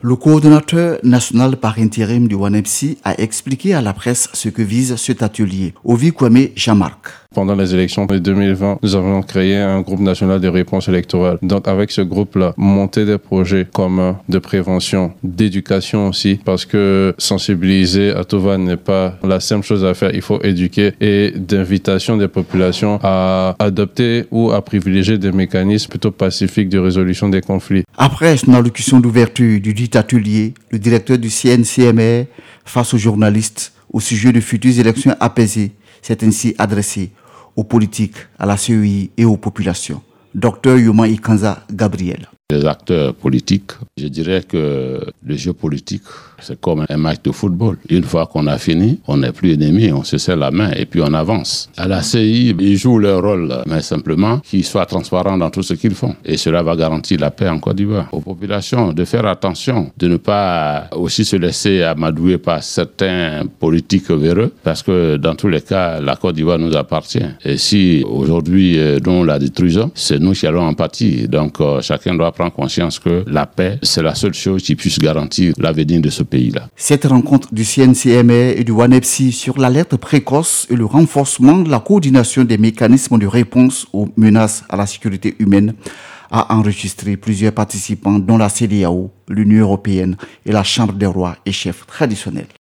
Le coordonnateur national par intérim du ONEPSI a expliqué à la presse ce que vise cet atelier. Ovi Kwame Jean-Marc. Pendant les élections de 2020, nous avons créé un groupe national de réponse électorale. Donc avec ce groupe-là, monter des projets communs de prévention, d'éducation aussi, parce que sensibiliser à tout va n'est pas la simple chose à faire. Il faut éduquer et d'invitation des populations à adopter ou à privilégier des mécanismes plutôt pacifiques de résolution des conflits. Après son allocution d'ouverture du dit atelier, le directeur du CNCMR, face aux journalistes, au sujet de futures élections apaisées, s'est ainsi adressé aux politiques, à la CEI et aux populations. Dr Yoma Ikanza Gabriel. Les acteurs politiques, je dirais que le jeu politique, c'est comme un match de football. Une fois qu'on a fini, on n'est plus ennemis, on se serre la main et puis on avance. À la CI, ils jouent leur rôle, mais simplement qu'ils soient transparents dans tout ce qu'ils font. Et cela va garantir la paix en Côte d'Ivoire. Aux populations, de faire attention, de ne pas aussi se laisser amadouer par certains politiques véreux, parce que dans tous les cas, la Côte d'Ivoire nous appartient. Et si aujourd'hui nous la détruisons, c'est nous qui allons en pâtir. Donc chacun doit prendre conscience que la paix, c'est la seule chose qui puisse garantir l'avenir de ce pays-là. Cette rencontre du CNCMR et du ONEPSI sur l'alerte précoce et le renforcement de la coordination des mécanismes de réponse aux menaces à la sécurité humaine a enregistré plusieurs participants dont la CEDEAO, l'Union européenne et la Chambre des rois et chefs traditionnels.